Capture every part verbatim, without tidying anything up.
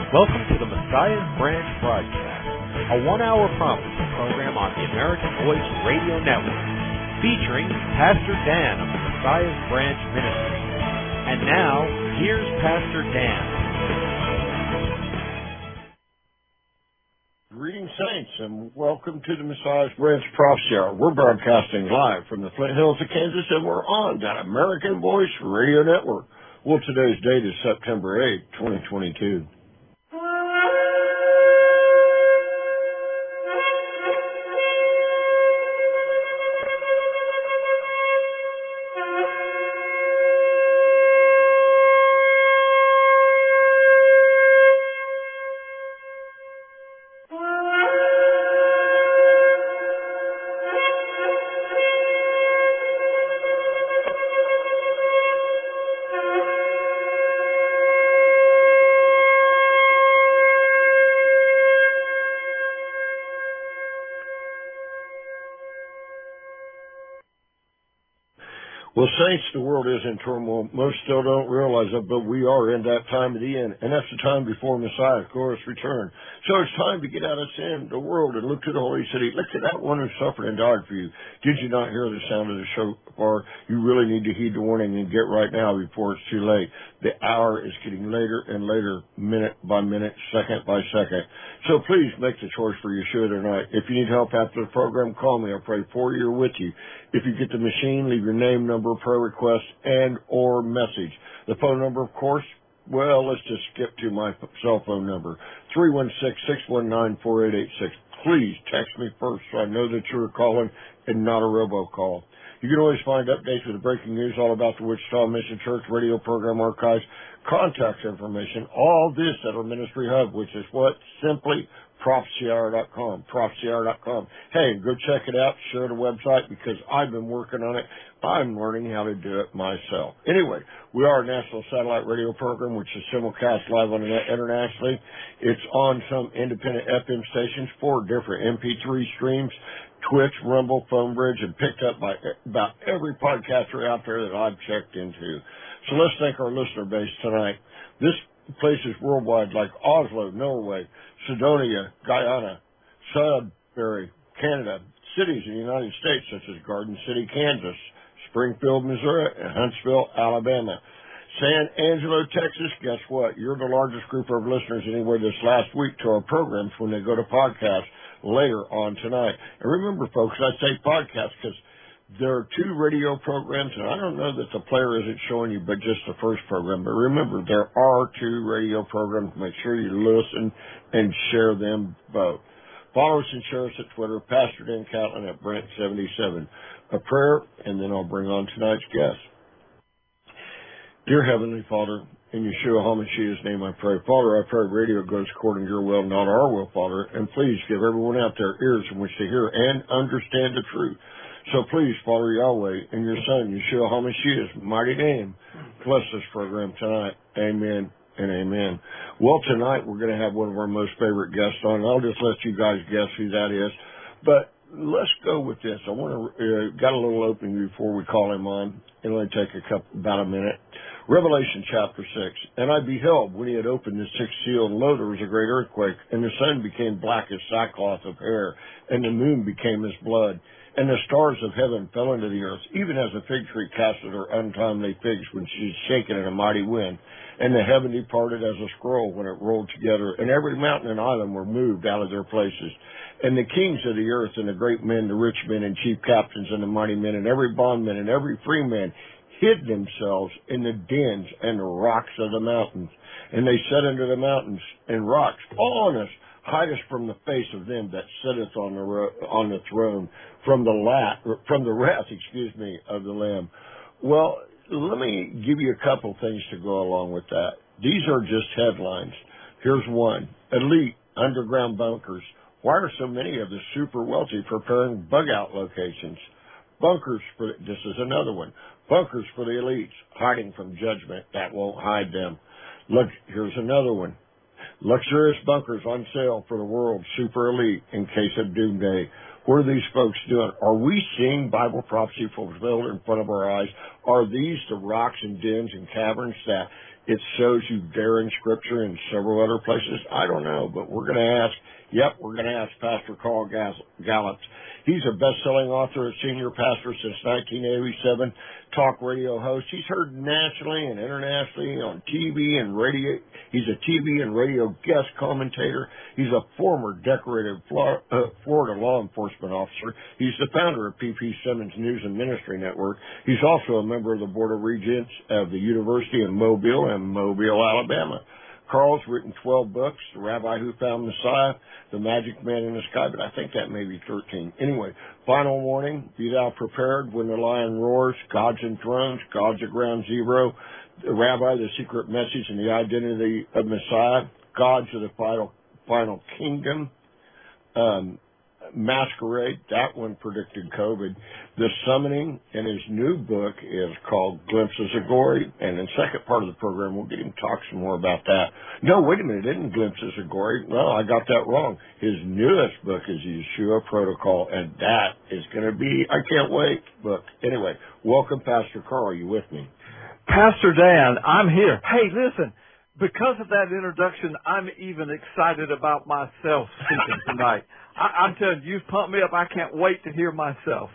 Welcome to the Messiah's Branch broadcast, a one-hour prophecy program on the American Voice Radio Network, featuring Pastor Dan of the Messiah's Branch Ministry. And now, here's Pastor Dan. Greetings, saints, and welcome to the Messiah's Branch Prophecy Hour. We're broadcasting live from the Flint Hills of Kansas, and we're on that American Voice Radio Network. Well, today's date is September eighth, twenty twenty-two. Well, saints, the world is in turmoil. Most still don't realize it, but we are in that time of the end, and that's the time before Messiah, of course, return. So it's time to get out of sin, the world, and look to the holy city. Look to that one who suffered and died for you. Did you not hear the sound of the shofar? You really need to heed the warning and get right now before it's too late. The hour is getting later and later, minute by minute, second by second. So please make the choice for Yeshua tonight. If you need help after the program, call me. I'll pray for you or with you. If you get the machine, leave your name, number, prayer request, and or message. The phone number, of course, well, let's just skip to my cell phone number, three one six, six one nine, four eight eight six. Please text me first so I know that you're calling and not a robocall. You can always find updates with the breaking news all about the Wichita Mission Church radio program archives, contact information, all this at our ministry hub, which is what? Simply prophecy hour dot com, prophecy hour dot com. Hey, go check it out, share the website, because I've been working on it. I'm learning how to do it myself. Anyway, we are a national satellite radio program, which is simulcast live on the net internationally. It's on some independent F M stations, four different M P three streams, Twitch, Rumble, PhoneBridge, and picked up by about every podcaster out there that I've checked into. So let's thank our listener base tonight. This places worldwide like Oslo, Norway, Sidonia, Guyana, Sudbury, Canada, cities in the United States such as Garden City, Kansas, Springfield, Missouri, and Huntsville, Alabama. San Angelo, Texas, guess what? You're the largest group of listeners anywhere this last week to our programs when they go to podcast later on tonight. And remember, folks, I say podcast because there are two radio programs, and I don't know that the player isn't showing you, but just the first program. But remember, there are two radio programs. Make sure you listen and share them both. Follow us and share us at Twitter, Pastor Dan Catlin at Brent seventy-seven. A prayer, and then I'll bring on tonight's guest. Dear Heavenly Father, in Yeshua HaMashiach's name I pray. Father, I pray radio goes according to your will, not our will, Father. And please give everyone out there ears in which to hear and understand the truth. So please, Father Yahweh, in your Son, Yeshua HaMashiach's mighty name, bless this program tonight. Amen and amen. Well, tonight we're going to have one of our most favorite guests on. I'll just let you guys guess who that is. But let's go with this. I want to, uh, got a little opening before we call him on. It'll only take a couple, about a minute. Revelation chapter six. And I beheld, when he had opened the sixth seal, and lo, there was a great earthquake, and the sun became black as sackcloth of hair, and the moon became as blood. And the stars of heaven fell into the earth, even as a fig tree casteth her untimely figs when she is shaken in a mighty wind. And the heaven departed as a scroll when it rolled together, and every mountain and island were moved out of their places. And the kings of the earth, and the great men, the rich men, and chief captains, and the mighty men, and every bondman, and every free man, hid themselves in the dens and the rocks of the mountains. And they said unto the mountains and rocks, fall on us, hide us from the face of them that sitteth on the ro- on the throne, from the la- from the wrath, excuse me, of the Lamb. Well, let me give you a couple things to go along with that. These are just headlines. Here's one: elite underground bunkers. Why are so many of the super wealthy preparing bug out locations? Bunkers for this is another one. Bunkers for the elites, hiding from judgment that won't hide them. Look, here's another one. Luxurious bunkers on sale for the world's super elite in case of doomsday. What are these folks doing? Are we seeing Bible prophecy fulfilled in front of our eyes? Are these the rocks and dens and caverns that it shows you there in Scripture and several other places. I don't know, but we're going to ask, yep, we're going to ask Pastor Carl Gallups. He's a best-selling author and senior pastor since nineteen eighty-seven, talk radio host. He's heard nationally and internationally on T V and radio. He's a T V and radio guest commentator. He's a former decorated Florida law enforcement officer. He's the founder of P P Simmons News and Ministry Network. He's also a member of the Board of Regents of the University of Mobile and Mobile, Alabama. Carl's written twelve books, The Rabbi Who Found Messiah, The Magic Man in the Sky, but I think that may be thirteen. Anyway, Final Warning, Be Thou Prepared, When the Lion Roars, Gods Enthroned, Gods at Ground Zero, The Rabbi, The Secret Message and the Identity of Messiah, Gods of the Final, Final Kingdom, um, Masquerade, that one predicted COVID. The Summoning, and his new book is called Glimpses of Glory. And in the second part of the program, we'll get him to talk some more about that. No, wait a minute, it isn't Glimpses of Glory. No, I got that wrong. His newest book is Yeshua Protocol, and that is going to be, I can't wait, book. Anyway, welcome, Pastor Carl. Are you with me? Pastor Dan, I'm here. Hey, listen. Because of that introduction, I'm even excited about myself speaking tonight. I, I'm telling you, you've pumped me up. I can't wait to hear myself.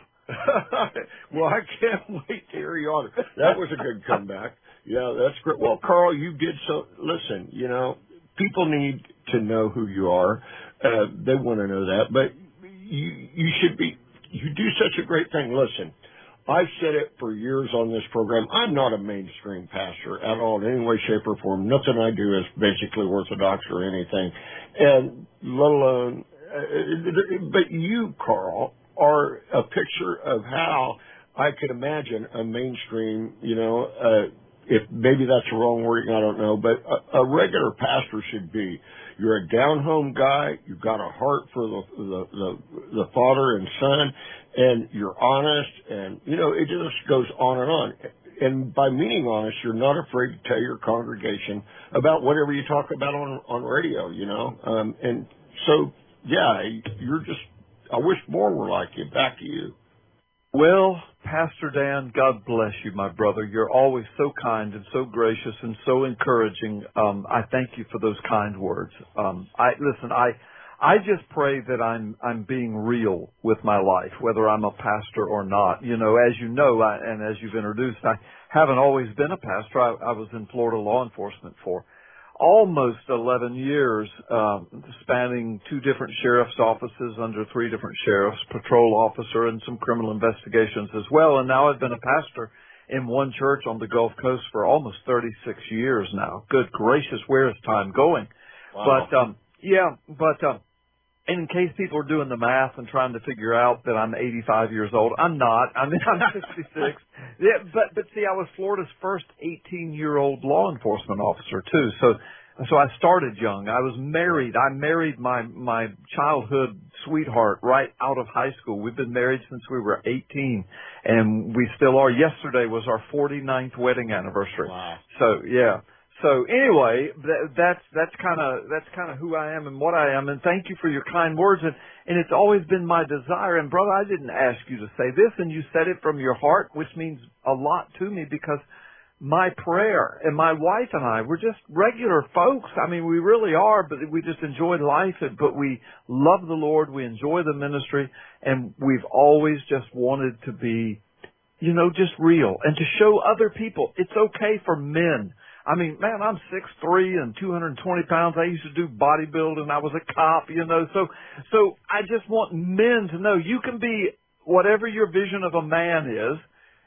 Well, I can't wait to hear you on it. That was a good comeback. Yeah, that's great. Well, Carl, you did so. Listen, you know, people need to know who you are. Uh, they want to know that. But you, you should be, you do such a great thing. Listen. I've said it for years on this program. I'm not a mainstream pastor at all in any way, shape, or form. Nothing I do is basically orthodox or anything, and let alone. Uh, but you, Carl, are a picture of how I could imagine a mainstream. You know, uh, if maybe that's the wrong wording, I don't know. But a, a regular pastor should be. You're a down-home guy. You've got a heart for the the the, the father and son. And you're honest, and, you know, it just goes on and on. And by meaning honest, you're not afraid to tell your congregation about whatever you talk about on on radio, you know. Um, and so, yeah, you're just, I wish more were like you. Back to you. Well, Pastor Dan, God bless you, my brother. You're always so kind and so gracious and so encouraging. Um, I thank you for those kind words. Um, I listen, I... I just pray that I'm I'm being real with my life, whether I'm a pastor or not. You know, as you know, I, and as you've introduced, I haven't always been a pastor. I, I was in Florida law enforcement for almost eleven years, um, spanning two different sheriff's offices under three different sheriffs, patrol officer, and some criminal investigations as well. And now I've been a pastor in one church on the Gulf Coast for almost thirty-six years now. Good gracious, where is time going? Wow. But um, yeah, but. Um, in case people are doing the math and trying to figure out that I'm eighty-five years old, I'm not. I mean, I'm sixty-six. Yeah, but, but see, I was Florida's first eighteen-year-old law enforcement officer, too. So, so I started young. I was married. I married my, my childhood sweetheart right out of high school. We've been married since we were eighteen, and we still are. Yesterday was our forty-ninth wedding anniversary. Wow. So, yeah. So anyway, that, that's that's kind of that's kind of who I am and what I am, and thank you for your kind words. And, and it's always been my desire. And brother, I didn't ask you to say this, and you said it from your heart, which means a lot to me because my prayer and my wife and I, we're just regular folks. I mean, we really are, but we just enjoy life. But we love the Lord, we enjoy the ministry, and we've always just wanted to be, you know, just real and to show other people it's okay for men. I mean, man, I'm six three and two hundred twenty pounds. I used to do bodybuilding. I was a cop, you know. So, so I just want men to know you can be whatever your vision of a man is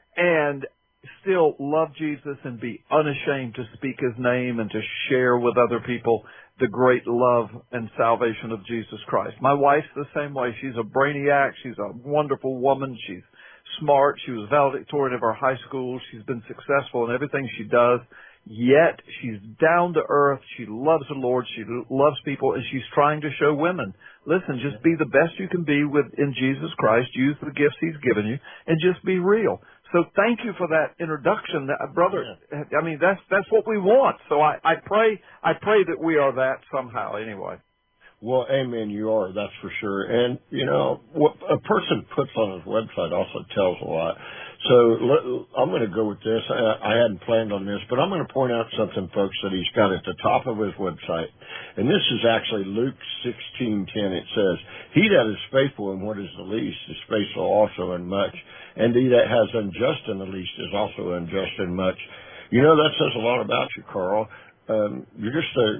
and still love Jesus and be unashamed to speak his name and to share with other people the great love and salvation of Jesus Christ. My wife's the same way. She's a brainiac. She's a wonderful woman. She's smart. She was valedictorian of our high school. She's been successful in everything she does. Yet she's down to earth. She loves the Lord. She loves people, and she's trying to show women, listen, just be the best you can be with in Jesus Christ. Use the gifts he's given you, and just be real. So thank you for that introduction, brother. I mean, that's that's what we want. So I, I pray I pray that we are that somehow. Anyway. Well, amen. You are. That's for sure. And you know what a person puts on his website also tells a lot. So let, I'm going to go with this. I, I hadn't planned on this, but I'm going to point out something, folks, that he's got at the top of his website. And this is actually Luke sixteen ten. It says, "He that is faithful in what is the least is faithful also in much. And he that has unjust in the least is also unjust in much." You know, that says a lot about you, Carl. Um, you're just a,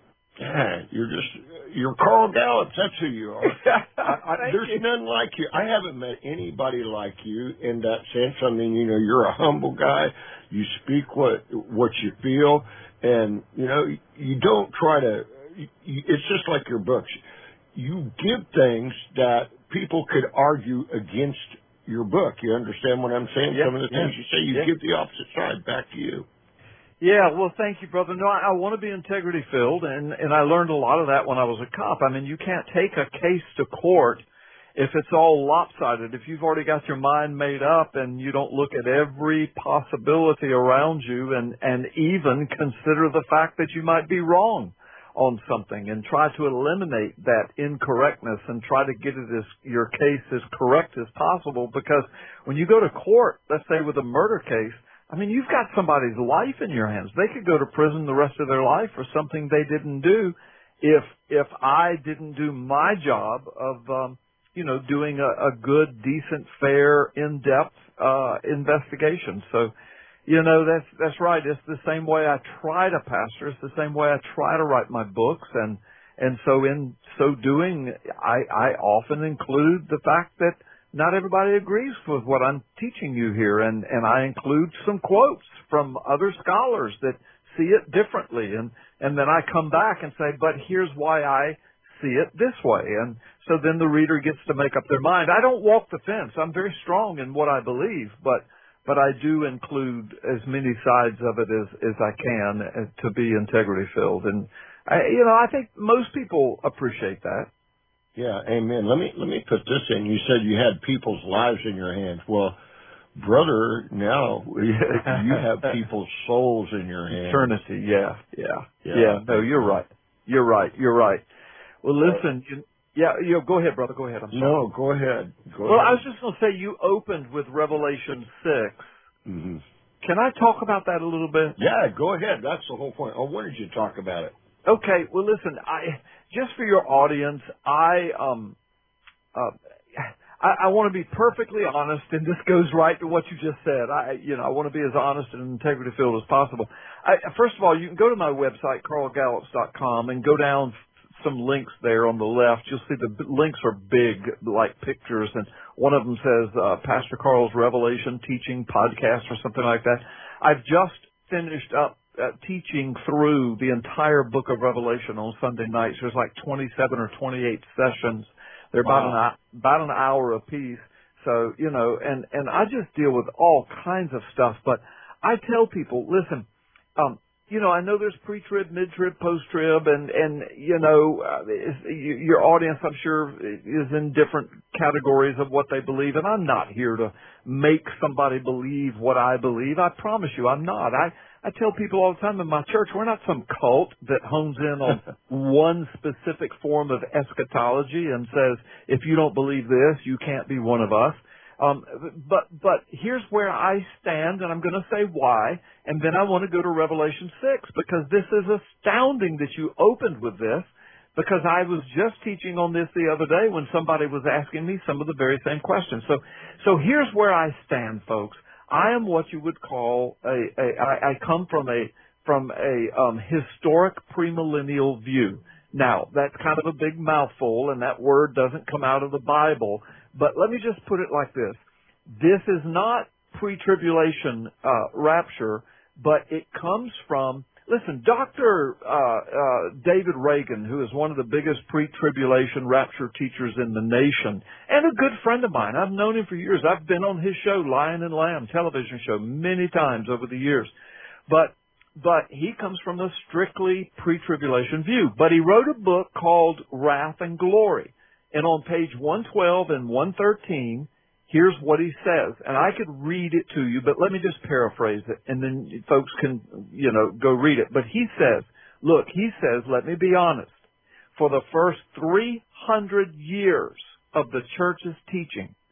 yeah, you're just, you're Carl Gallups. That's who you are. I, I, there's you. none like you. I haven't met anybody like you in that sense. I mean, you know, you're a humble guy. You speak what what you feel, and you know, you don't try to. You, it's just like your books. You give things that people could argue against your book. You understand what I'm saying? Yeah, Some of the things yeah, you say, you yeah. give the opposite side back to you. Yeah, well, thank you, brother. No, I, I want to be integrity filled, and and I learned a lot of that when I was a cop. I mean, you can't take a case to court if it's all lopsided. If you've already got your mind made up and you don't look at every possibility around you, and and even consider the fact that you might be wrong on something, and try to eliminate that incorrectness and try to get it as your case as correct as possible. Because when you go to court, let's say with a murder case, I mean, you've got somebody's life in your hands. They could go to prison the rest of their life for something they didn't do if if I didn't do my job of, um, you know, doing a, a good, decent, fair, in-depth uh, investigation. So, you know, that's that's right. It's the same way I try to pastor. It's the same way I try to write my books. And and so in so doing, I, I often include the fact that not everybody agrees with what I'm teaching you here, and, and I include some quotes from other scholars that see it differently, and, and then I come back and say, but here's why I see it this way, and so then the reader gets to make up their mind. I don't walk the fence. I'm very strong in what I believe, but but I do include as many sides of it as, as I can to be integrity filled, and I, you know, I think most people appreciate that. Yeah, amen. Let me let me put this in. You said you had people's lives in your hands. Well, brother, now you have people's souls in your hands. Eternity, yeah, yeah, yeah. yeah. No, you're right. You're right. You're right. Well, listen. You, yeah, you go ahead, brother. Go ahead. I'm sorry. No, go ahead. Go well, ahead. I was just going to say you opened with Revelation six. Mm-hmm. Can I talk about that a little bit? Yeah, go ahead. That's the whole point. I wanted you to talk about it. Okay. Well, listen. I just for your audience, I um, uh, I, I want to be perfectly honest, and this goes right to what you just said. I, you know, I want to be as honest and integrity filled as possible. I, first of all, you can go to my website, carl gallups dot com, and go down some links there on the left. You'll see the links are big, like pictures, and one of them says uh, Pastor Carl's Revelation Teaching Podcast or something like that. I've just finished up uh, teaching through the entire book of Revelation on Sunday nights. There's like twenty-seven or twenty-eight sessions. They're about wow. an about an hour apiece. So, you know, and, and I just deal with all kinds of stuff. But I tell people, listen, um, you know, I know there's pre-trib, mid-trib, post-trib, and, and you know, uh, is, your audience, I'm sure, is in different categories of what they believe. And I'm not here to make somebody believe what I believe. I promise you, I'm not. I, I tell people all the time in my church, we're not some cult that hones in on one specific form of eschatology and says, if you don't believe this, you can't be one of us. Um, but, but here's where I stand, and I'm going to say why, and then I want to go to Revelation six, because this is astounding that you opened with this, because I was just teaching on this the other day when somebody was asking me some of the very same questions. So, so here's where I stand, folks. I am what you would call a, a I, I come from a, from a, um, historic premillennial view. Now, that's kind of a big mouthful, and that word doesn't come out of the Bible. But let me just put it like this. This is not pre-tribulation uh, rapture, but it comes from, listen, Doctor Uh, uh, David Reagan, who is one of the biggest pre-tribulation rapture teachers in the nation, and a good friend of mine. I've known him for years. I've been on his show, Lion and Lamb television show, many times over the years. But But he comes from a strictly pre-tribulation view. But he wrote a book called Wrath and Glory. And on page one twelve and one thirteen, here's what he says. And I could read it to you, but let me just paraphrase it, and then folks can, you know, go read it. But he says, look, he says, let me be honest. For the first three hundred years of the church's teaching,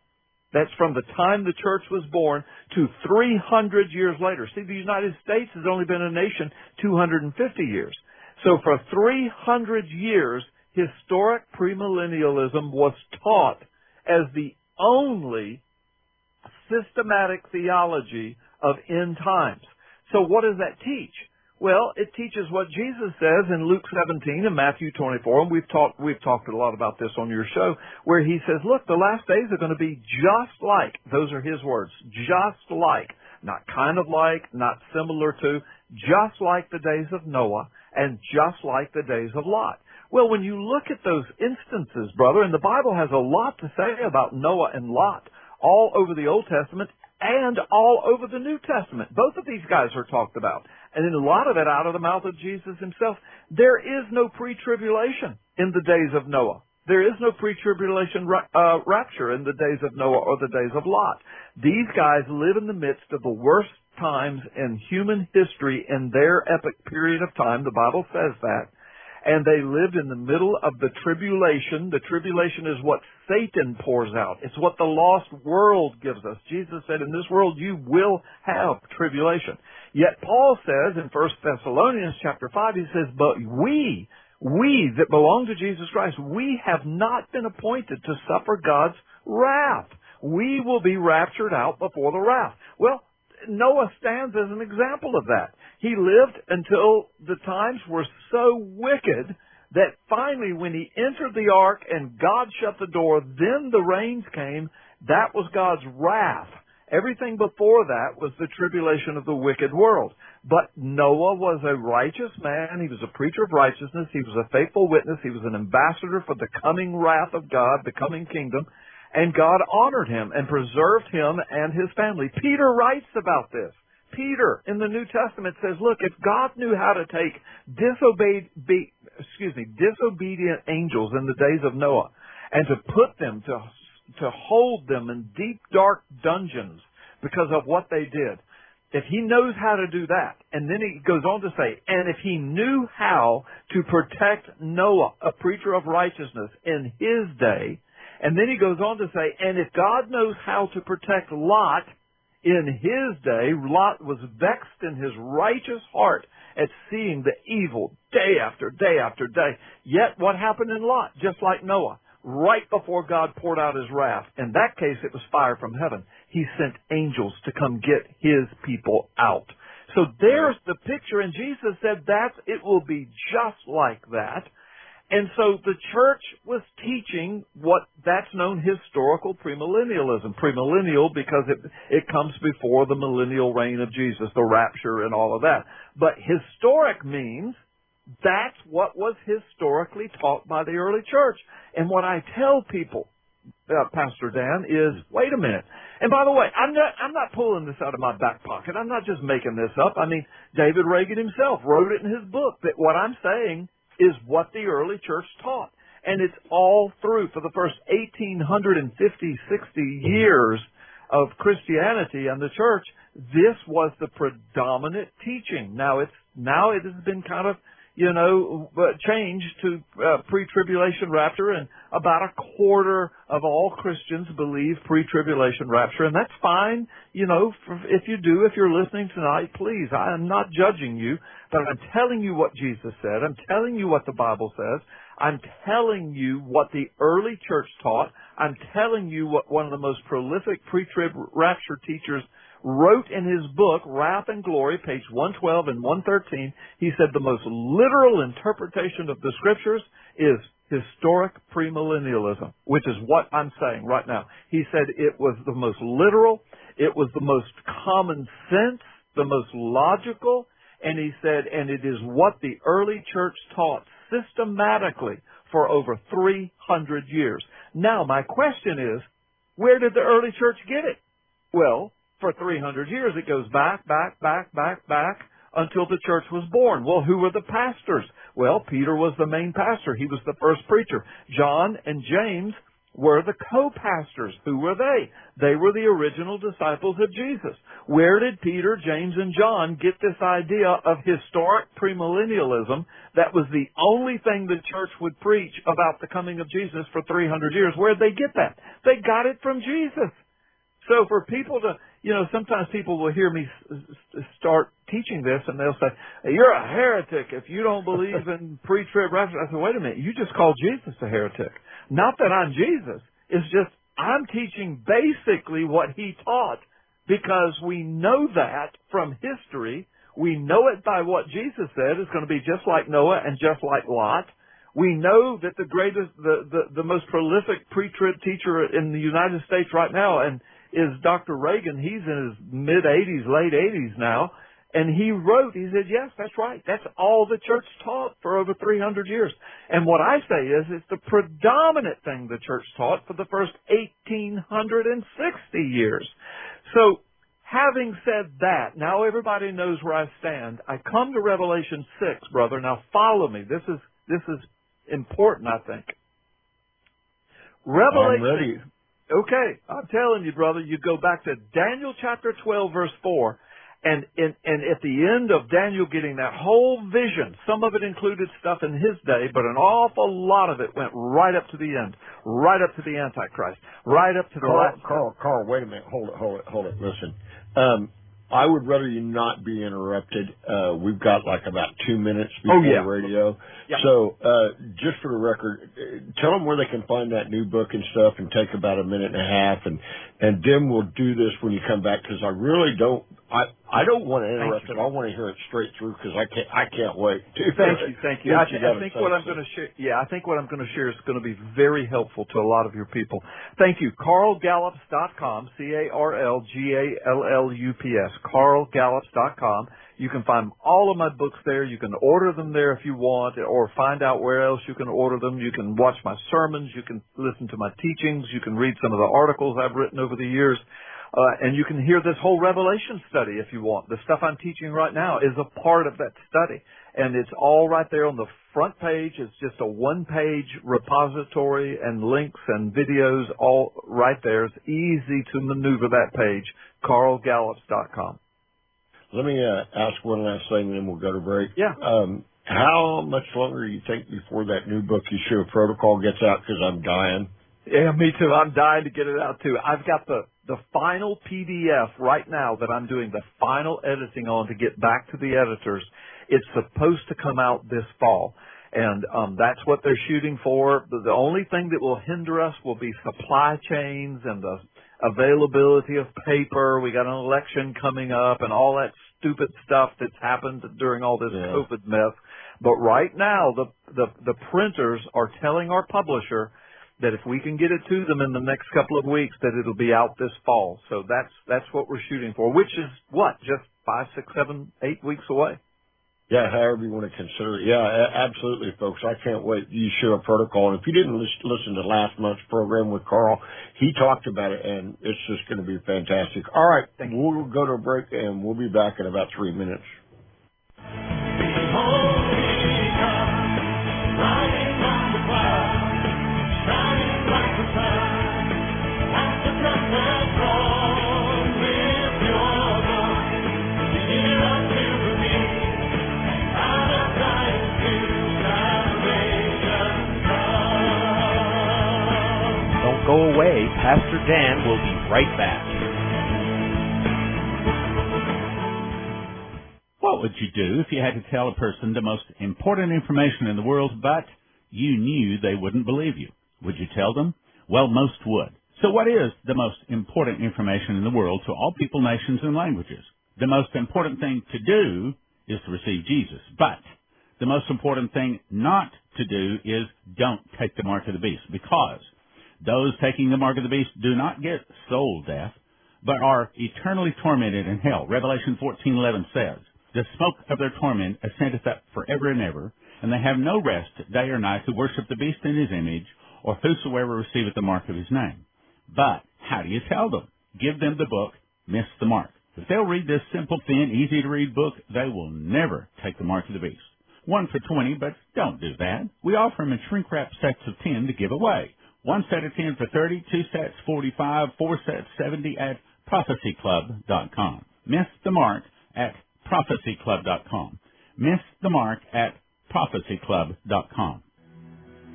That's from the time the church was born to three hundred years later. See, the United States has only been a nation two hundred fifty years. So for three hundred years, historic premillennialism was taught as the only systematic theology of end times. So what does that teach? Well, it teaches what Jesus says in Luke seventeen and Matthew twenty-four, and we've talked we've talked a lot about this on your show, where he says, look, the last days are going to be just like, those are his words, just like, not kind of like, not similar to, just like the days of Noah and just like the days of Lot. Well, when you look at those instances, brother, and the Bible has a lot to say about Noah and Lot all over the Old Testament and all over the New Testament. Both of these guys are talked about. And in a lot of it out of the mouth of Jesus himself. There is no pre-tribulation in the days of Noah. There is no pre-tribulation uh, rapture in the days of Noah or the days of Lot. These guys live in the midst of the worst times in human history in their epic period of time. The Bible says that. And they lived in the middle of the tribulation. The tribulation is what Satan pours out. It's what the lost world gives us. Jesus said, in this world you will have tribulation. Yet Paul says in First Thessalonians chapter five, he says, but we, we that belong to Jesus Christ, we have not been appointed to suffer God's wrath. We will be raptured out before the wrath. Well, Noah stands as an example of that. He lived until the times were so wicked that finally when he entered the ark and God shut the door, then the rains came. That was God's wrath. Everything before that was the tribulation of the wicked world. But Noah was a righteous man. He was a preacher of righteousness. He was a faithful witness. He was an ambassador for the coming wrath of God, the coming kingdom. And God honored him and preserved him and his family. Peter writes about this. Peter in the New Testament says, look, if God knew how to take disobeyed, be, excuse me, disobedient angels in the days of Noah and to put them, to, to hold them in deep, dark dungeons because of what they did, if he knows how to do that, and then he goes on to say, and if he knew how to protect Noah, a preacher of righteousness, in his day, and then he goes on to say, and if God knows how to protect Lot in his day, Lot was vexed in his righteous heart at seeing the evil day after day after day. Yet what happened in Lot? Just like Noah, right before God poured out his wrath. In that case, it was fire from heaven. He sent angels to come get his people out. So there's the picture, and Jesus said that it will be just like that. And so the church was teaching what that's known historical premillennialism. Premillennial because it it comes before the millennial reign of Jesus, the rapture and all of that. But historic means that's what was historically taught by the early church. And what I tell people, uh, Pastor Dan, is wait a minute. And by the way, I'm not I'm not pulling this out of my back pocket. I'm not just making this up. I mean, David Reagan himself wrote it in his book that what I'm saying is what the early church taught. And it's all through, for the first eighteen fifty, sixty years of Christianity and the church, this was the predominant teaching. Now it's, now it has been kind of, you know, changed to uh, pre-tribulation rapture, and about a quarter of all Christians believe pre-tribulation rapture, and that's fine, you know, if you do, if you're listening tonight, please, I am not judging you, but I'm telling you what Jesus said, I'm telling you what the Bible says, I'm telling you what the early church taught, I'm telling you what one of the most prolific pre-trib rapture teachers wrote in his book, Wrath and Glory, page one twelve and one thirteen. He said the most literal interpretation of the Scriptures is historic premillennialism, which is what I'm saying right now. He said it was the most literal, it was the most common sense, the most logical, and he said, and it is what the early church taught systematically for over three hundred years. Now, my question is, where did the early church get it? Well, for three hundred years, it goes back, back, back, back, back, until the church was born. Well, who were the pastors? Well, Peter was the main pastor. He was the first preacher. John and James were the co-pastors. Who were they? They were the original disciples of Jesus. Where did Peter, James, and John get this idea of historic premillennialism that was the only thing the church would preach about the coming of Jesus for three hundred years? Where did they get that? They got it from Jesus. So for people to, you know, sometimes people will hear me s- start teaching this and they'll say, hey, you're a heretic if you don't believe in pre-trib rapture. I said, wait a minute, you just called Jesus a heretic. Not that I'm Jesus. It's just I'm teaching basically what he taught because we know that from history. We know it by what Jesus said. It's going to be just like Noah and just like Lot. We know that the greatest, the, the, the most prolific pre-trib teacher in the United States right now and is Doctor Reagan. He's in his mid-eighties, late eighties now. And he wrote, he said, yes, that's right. That's all the church taught for over three hundred years. And what I say is it's the predominant thing the church taught for the first eighteen sixty years. So having said that, now everybody knows where I stand. I come to Revelation six, brother. Now follow me. This is, this is important, I think. Revelation. I'm ready. Okay, I'm telling you, brother, you go back to Daniel chapter twelve, verse four, and, and, and at the end of Daniel getting that whole vision, some of it included stuff in his day, but an awful lot of it went right up to the end, right up to the Antichrist, right up to the Carl, last. Carl, Carl, wait a minute. Hold it, hold it, hold it. Listen. Um, I would rather you not be interrupted. Uh, we've got like about two minutes before oh, yeah. radio. Yeah. So, uh, just for the record, uh, tell them where they can find that new book and stuff and take about a minute and a half. And, and Dim will do this when you come back because I really don't, I, I don't want to interrupt it. I want to hear it straight through because I can't, I can't wait. To thank you, thank you. I, you I think what I'm going to share, yeah, I think what I'm going to share is going to be very helpful to a lot of your people. Thank you. Carl Gallups dot com, C A R L G A L L U P S, Carl Gallups dot com. You can find all of my books there. You can order them there if you want, or find out where else you can order them. You can watch my sermons. You can listen to my teachings. You can read some of the articles I've written over the years. Uh, and you can hear this whole Revelation study if you want. The stuff I'm teaching right now is a part of that study. And it's all right there on the front page. It's just a one-page repository and links and videos all right there. It's easy to maneuver that page, Carl Gallups dot com. Let me uh, ask one last thing, and then we'll go to break. Yeah. Um, how much longer do you think before that new book, Yeshua Protocol, gets out? Because I'm dying. Yeah, me too. I'm dying to get it out too. I've got the, the final P D F right now that I'm doing the final editing on to get back to the editors. It's supposed to come out this fall. And um, that's what they're shooting for. The, the only thing that will hinder us will be supply chains and the availability of paper. We got an election coming up and all that stupid stuff that's happened during all this yeah. COVID mess. But right now, the, the, the printers are telling our publisher that if we can get it to them in the next couple of weeks, that it'll be out this fall. So that's that's what we're shooting for, which is what, just five, six, seven, eight weeks away. Yeah, however you want to consider it. Yeah, absolutely, folks. I can't wait. Yeshua Protocol. And if you didn't listen to last month's program with Carl, he talked about it, and it's just going to be fantastic. All right, we'll go to a break, and we'll be back in about three minutes. Go away. Pastor Dan will be right back. What would you do if you had to tell a person the most important information in the world, but you knew they wouldn't believe you? Would you tell them? Well, most would. So what is the most important information in the world to all people, nations, and languages? The most important thing to do is to receive Jesus. But the most important thing not to do is don't take the mark of the beast, because those taking the mark of the beast do not get soul death, but are eternally tormented in hell. Revelation fourteen eleven says, the smoke of their torment ascendeth up forever and ever, and they have no rest day or night who worship the beast in his image, or whosoever receiveth the mark of his name. But how do you tell them? Give them the book, Miss the Mark. If they'll read this simple, thin, easy-to-read book, they will never take the mark of the beast. One for twenty, but don't do that. We offer them in shrink-wrap sets of ten to give away. One set of ten for thirty, two sets forty-five, four sets seventy at prophecy club dot com. Miss the mark at prophecy club dot com. Miss the mark at prophecy club dot com.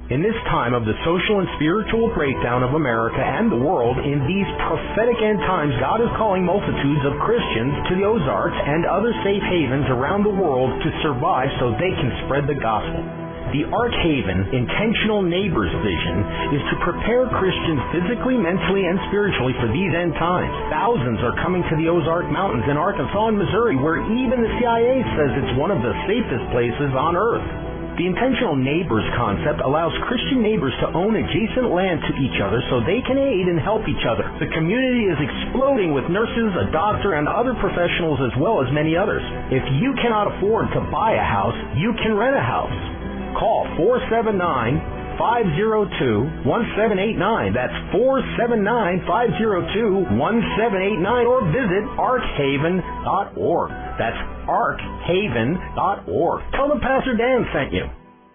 In this time of the social and spiritual breakdown of America and the world, in these prophetic end times, God is calling multitudes of Christians to the Ozarks and other safe havens around the world to survive so they can spread the gospel. The Ark Haven Intentional Neighbors vision is to prepare Christians physically, mentally, and spiritually for these end times. Thousands are coming to the Ozark Mountains in Arkansas and Missouri, where even the C I A says it's one of the safest places on earth. The Intentional Neighbors concept allows Christian neighbors to own adjacent land to each other so they can aid and help each other. The community is exploding with nurses, a doctor, and other professionals as well as many others. If you cannot afford to buy a house, you can rent a house. Call four seven nine, five zero two, one seven eight nine. That's four seven nine, five zero two, one seven eight nine, or visit ark haven dot org. That's ark haven dot org. Tell them Pastor Dan sent you.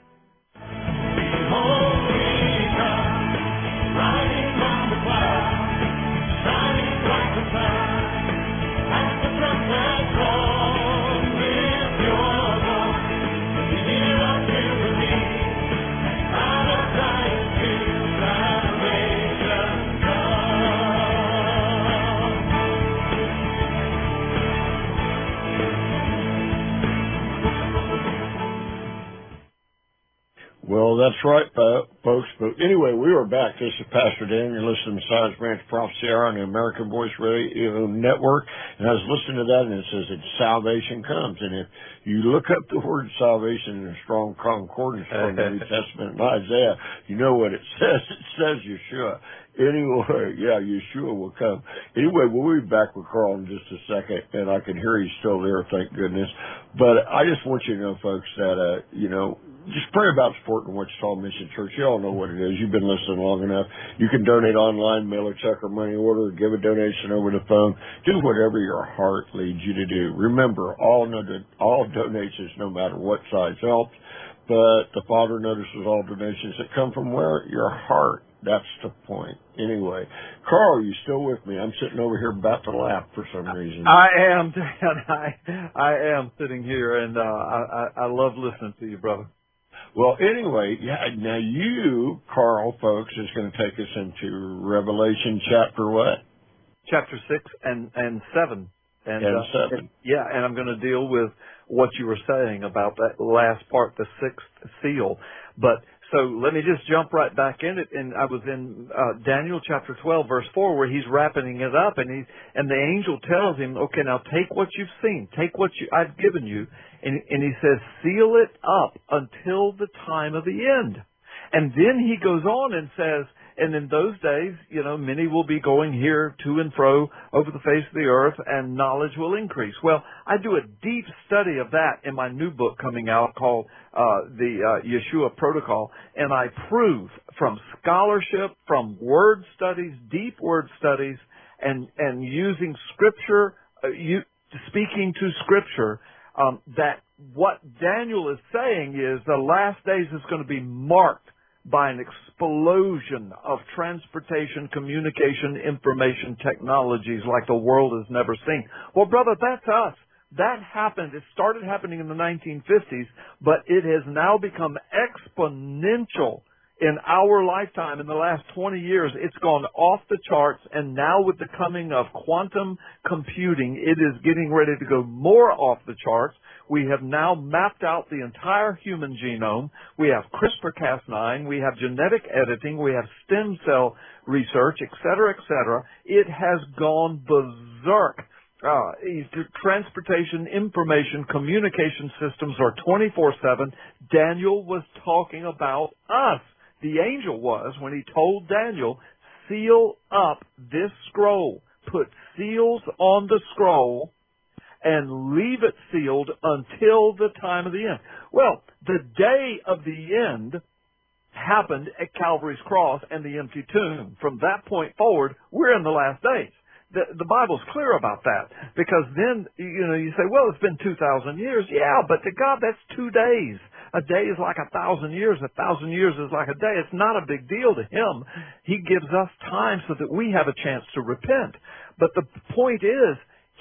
Well, that's right, folks. But anyway, we are back. This is Pastor Dan. You're listening to Messiah's Branch Prophecy Hour on the American Voice Radio Network. And I was listening to that, and it says that salvation comes. And if you look up the word salvation in a strong concordance from the New Testament and Isaiah, you know what it says. It says Yeshua. Anyway, yeah, Yeshua will come. Anyway, we'll be back with Carl in just a second, and I can hear he's still there, thank goodness. But I just want you to know, folks, that, uh, you know, just pray about supporting Wichita Mission Church. You all know what it is. You've been listening long enough. You can donate online, mail a check or money order, give a donation over the phone. Do whatever your heart leads you to do. Remember, all, all donations, no matter what size, helps. But the Father notices all donations that come from where? Your heart. That's the point. Anyway, Carl, you still with me? I'm sitting over here about to laugh for some reason. I am, Dan. I, I am sitting here, and uh, I, I love listening to you, brother. Well, anyway, yeah. Now you, Carl, folks, is going to take us into Revelation chapter what? Chapter six and and seven. And, and uh, seven. And, yeah, and I'm going to deal with what you were saying about that last part, the sixth seal. But so let me just jump right back in it. And I was in uh, Daniel chapter twelve, verse four, where he's wrapping it up, and he and the angel tells him, "Okay, now take what you've seen, take what you I've given you." And, and he says, seal it up until the time of the end. And then he goes on and says, and in those days, you know, many will be going here to and fro over the face of the earth, and knowledge will increase. Well, I do a deep study of that in my new book coming out called uh, the uh, Yeshua Protocol, and I prove from scholarship, from word studies, deep word studies, and, and using Scripture, uh, you, speaking to Scripture, Um, that what Daniel is saying is the last days is going to be marked by an explosion of transportation, communication, information technologies like the world has never seen. Well, brother, that's us. That happened. It started happening in the nineteen fifties, but it has now become exponential in our lifetime. In the last twenty years, it's gone off the charts, and now with the coming of quantum computing, it is getting ready to go more off the charts. We have now mapped out the entire human genome. We have CRISPR Cas nine. We have genetic editing. We have stem cell research, et cetera, et cetera. It has gone berserk. Uh, transportation, information, communication systems are twenty-four seven. Daniel was talking about us. The angel was, when he told Daniel, seal up this scroll, put seals on the scroll, and leave it sealed until the time of the end. Well, the day of the end happened at Calvary's cross and the empty tomb. From that point forward, we're in the last days. The, the Bible's clear about that, because then, you know, you say, well, it's been two thousand years. Yeah, but to God, that's two days. A day is like a thousand years. A thousand years is like a day. It's not a big deal to Him. He gives us time so that we have a chance to repent. But the point is, he,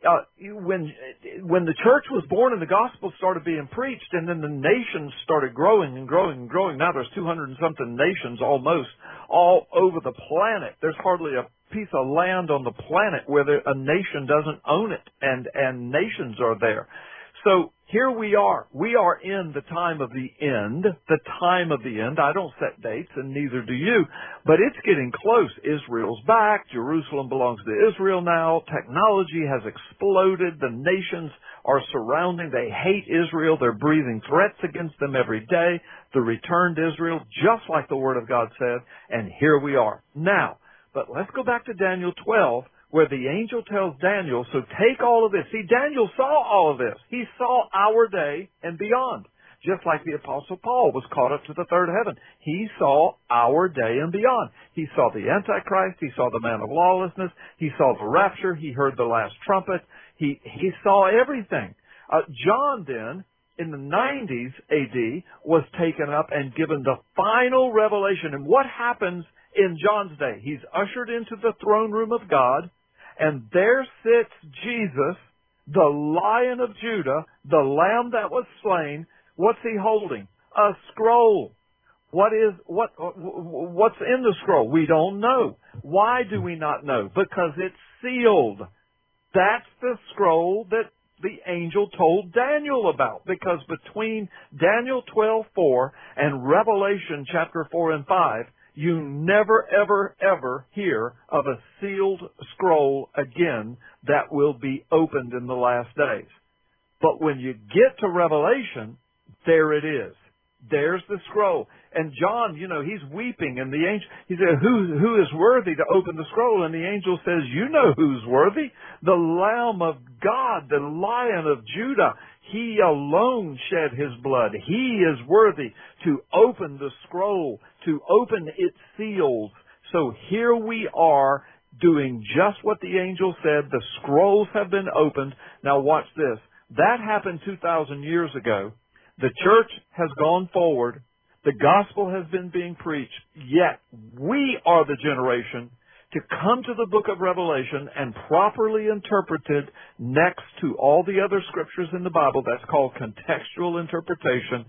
uh, when when the church was born and the gospel started being preached, and then the nations started growing and growing and growing. Now there's two hundred and something nations almost all over the planet. There's hardly a piece of land on the planet where there, a nation doesn't own it, and and nations are there. So here we are. We are in the time of the end, the time of the end. I don't set dates, and neither do you, but it's getting close. Israel's back. Jerusalem belongs to Israel now. Technology has exploded. The nations are surrounding. They hate Israel. They're breathing threats against them every day. The returned Israel, just like the Word of God said, and here we are. Now, but let's go back to Daniel twelve, where the angel tells Daniel, so take all of this. See, Daniel saw all of this. He saw our day and beyond. Just like the Apostle Paul was caught up to the third heaven. He saw our day and beyond. He saw the Antichrist. He saw the man of lawlessness. He saw the rapture. He heard the last trumpet. He, he saw everything. Uh, John then, in the nineties A D, was taken up and given the final revelation. And what happens in John's day? He's ushered into the throne room of God. And there sits Jesus, the Lion of Judah, the Lamb that was slain. What's he holding? A scroll. What is what? What's in the scroll? We don't know. Why do we not know? Because it's sealed. That's the scroll that the angel told Daniel about. Because between Daniel twelve four and Revelation chapter four and five, you never, ever, ever hear of a sealed scroll again that will be opened in the last days. But when you get to Revelation, there it is. There's the scroll. And John, you know, he's weeping, and the angel, he said, who, who is worthy to open the scroll? And the angel says, you know who's worthy. The Lamb of God, the Lion of Judah. He alone shed his blood. He is worthy to open the scroll, to open its seals. So here we are doing just what the angel said. The scrolls have been opened. Now watch this. That happened two thousand years ago. The church has gone forward. The gospel has been being preached. Yet we are the generation to come to the book of Revelation and properly interpret it next to all the other scriptures in the Bible. That's called contextual interpretation.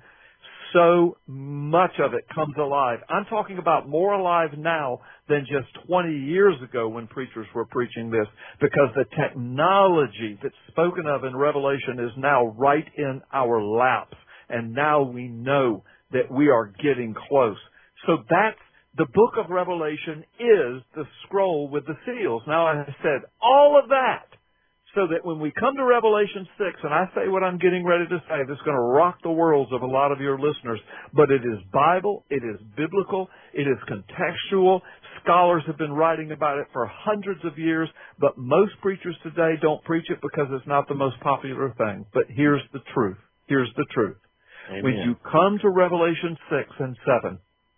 So much of it comes alive. I'm talking about more alive now than just twenty years ago when preachers were preaching this, because the technology that's spoken of in Revelation is now right in our laps. And now we know that we are getting close. So that's the book of Revelation is the scroll with the seals. Now, I said all of that so that when we come to Revelation six, and I say what I'm getting ready to say, that's going to rock the worlds of a lot of your listeners, but it is Bible, it is biblical, it is contextual. Scholars have been writing about it for hundreds of years, but most preachers today don't preach it because it's not the most popular thing. But here's the truth. Here's the truth. Amen. When you come to Revelation six and seven,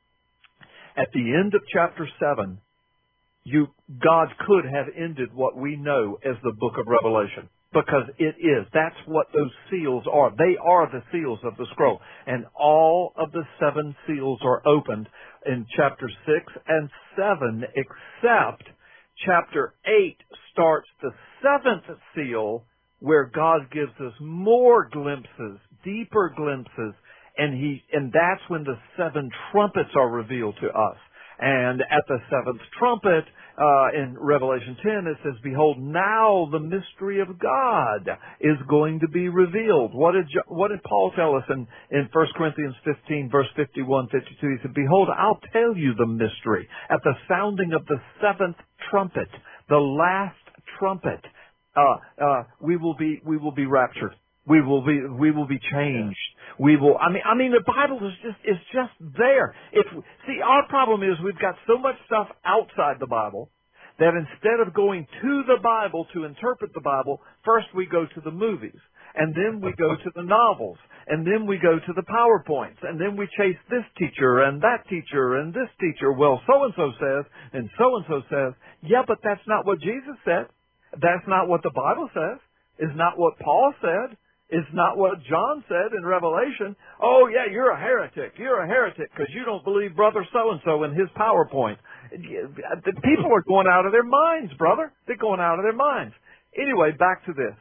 at the end of chapter seven, you, God could have ended what we know as the book of Revelation, because it is. That's what those seals are. They are the seals of the scroll. And all of the seven seals are opened in chapter six and seven, except chapter eight starts the seventh seal, where God gives us more glimpses, deeper glimpses, and he, and that's when the seven trumpets are revealed to us. And at the seventh trumpet, uh, in Revelation ten, it says, behold, now the mystery of God is going to be revealed. What did, what did Paul tell us in, in First Corinthians fifteen, verse fifty-one, fifty-two? He said, behold, I'll tell you the mystery. At the sounding of the seventh trumpet, the last trumpet, uh, uh, we will be, we will be raptured. We will be, we will be changed. We will, I mean, I mean, the Bible is just, is just there. If, see, our problem is we've got so much stuff outside the Bible that instead of going to the Bible to interpret the Bible, first we go to the movies, and then we go to the novels, and then we go to the PowerPoints, and then we chase this teacher and that teacher and this teacher. Well, so-and-so says, and so-and-so says. Yeah, but that's not what Jesus said. That's not what the Bible says. It's not what Paul said. It's not what John said in Revelation. Oh, yeah, you're a heretic. You're a heretic because you don't believe brother so-and-so in his PowerPoint. The people are going out of their minds, brother. They're going out of their minds. anyway, back to this.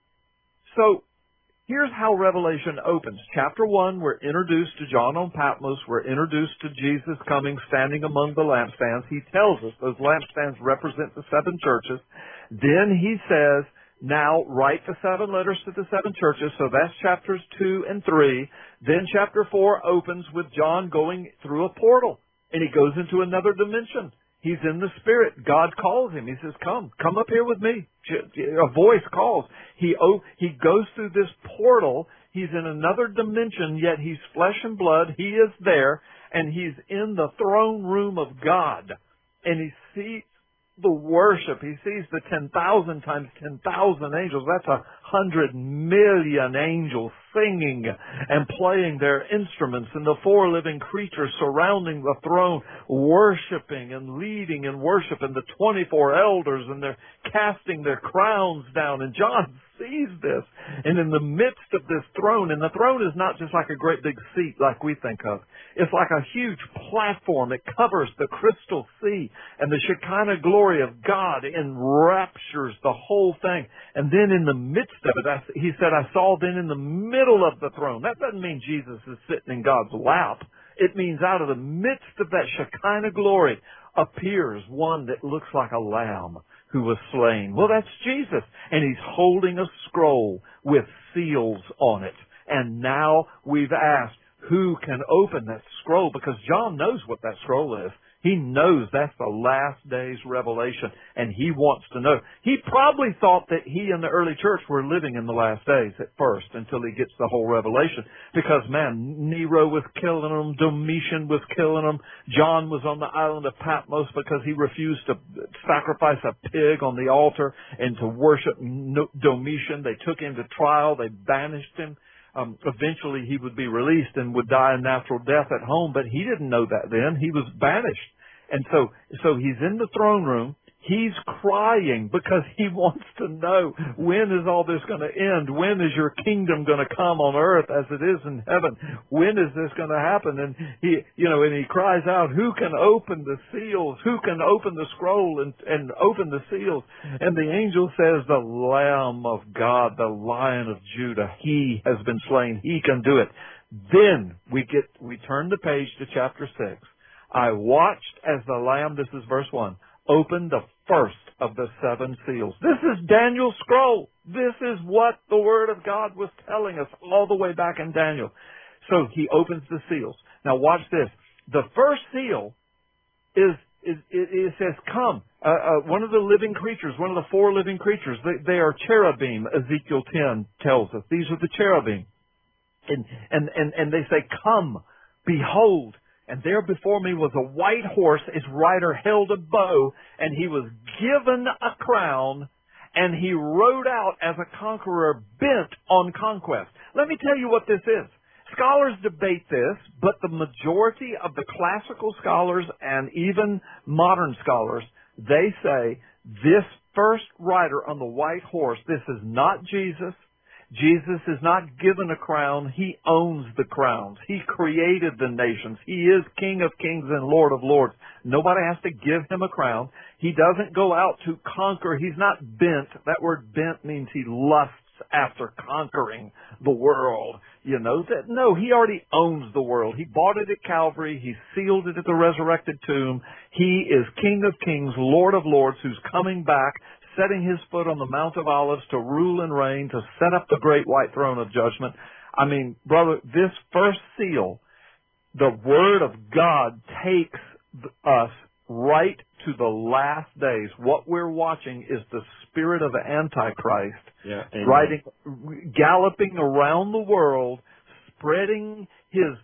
So here's how Revelation opens. Chapter one, we're introduced to John on Patmos. We're introduced to Jesus coming, standing among the lampstands. He tells us those lampstands represent the seven churches. Then he says, now write the seven letters to the seven churches. So that's chapters two and three. Then chapter four opens with John going through a portal, and he goes into another dimension. He's in the Spirit. God calls him. He says, come, come up here with me. A voice calls. He, oh, he goes through this portal. He's in another dimension, yet he's flesh and blood. He is there, and he's in the throne room of God. And he sees the worship. He sees the ten thousand times ten thousand angels. That's a hundred million angels singing and playing their instruments, and the four living creatures surrounding the throne, worshiping and leading in worship, and the twenty-four elders, and they're casting their crowns down. And John sees this. And in the midst of this throne, and the throne is not just like a great big seat like we think of. It's like a huge platform. It covers the crystal sea, and the Shekinah glory of God enraptures the whole thing. And then in the midst of it, I, he said, I saw then in the middle of the throne. That doesn't mean Jesus is sitting in God's lap. It means out of the midst of that Shekinah glory appears one that looks like a lamb who was slain. Well, that's Jesus. And he's holding a scroll with seals on it. And now we've asked, who can open that scroll? Because John knows what that scroll is. He knows that's the last day's revelation, and he wants to know. He probably thought that he and the early church were living in the last days at first until he gets the whole revelation. Because, man, Nero was killing them, Domitian was killing them, John was on the island of Patmos because he refused to sacrifice a pig on the altar and to worship Domitian. They took him to trial. They banished him. Um, eventually he would be released and would die a natural death at home, but he didn't know that then. He was banished. And so, so he's in the throne room. He's crying because he wants to know, when is all this going to end? When is your kingdom going to come on earth as it is in heaven? When is this going to happen? And he, you know, and he cries out, who can open the seals? Who can open the scroll and, and open the seals? And the angel says, the Lamb of God, the Lion of Judah, he has been slain. He can do it. Then we get, we turn the page to chapter six. I watched as the Lamb, this is verse one, opened the first of the seven seals. This is Daniel's scroll. This is what the Word of God was telling us all the way back in Daniel. So he opens the seals. Now watch this. The first seal is, is it, it says, come. Uh, uh, one of the living creatures, one of the four living creatures, they, they are cherubim, Ezekiel ten tells us. These are the cherubim. And, and, and, and they say, come, behold. And there before me was a white horse. His rider held a bow, and he was given a crown, and he rode out as a conqueror bent on conquest. Let me tell you what this is. Scholars debate this, but the majority of the classical scholars and even modern scholars, they say this first rider on the white horse, this is not Jesus. Jesus is not given a crown. He owns the crowns. He created the nations. He is King of kings and Lord of lords. Nobody has to give him a crown. He doesn't go out to conquer. He's not bent. That word bent means he lusts after conquering the world. You know that? No, he already owns the world. He bought it at Calvary. He sealed it at the resurrected tomb. He is King of kings, Lord of lords, who's coming back, setting his foot on the Mount of Olives to rule and reign, to set up the great white throne of judgment. I mean, brother, this first seal, the Word of God takes us right to the last days. What we're watching is the spirit of Antichrist, yeah, riding, galloping around the world, spreading his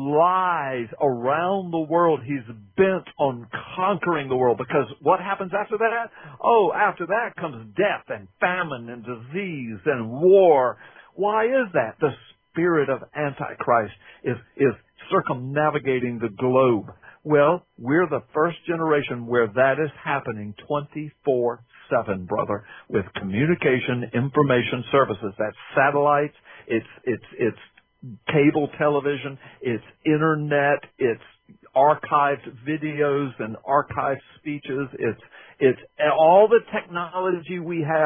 lies around the world. He's bent on conquering the world, because what happens after that? Oh, after that comes death and famine and disease and war. Why is that? The spirit of Antichrist is, is circumnavigating the globe. Well, we're the first generation where that is happening twenty-four seven, brother, with communication, information services. That's satellites, it's, it's, it's cable television, it's internet, it's archived videos and archived speeches, it's it's all the technology we have.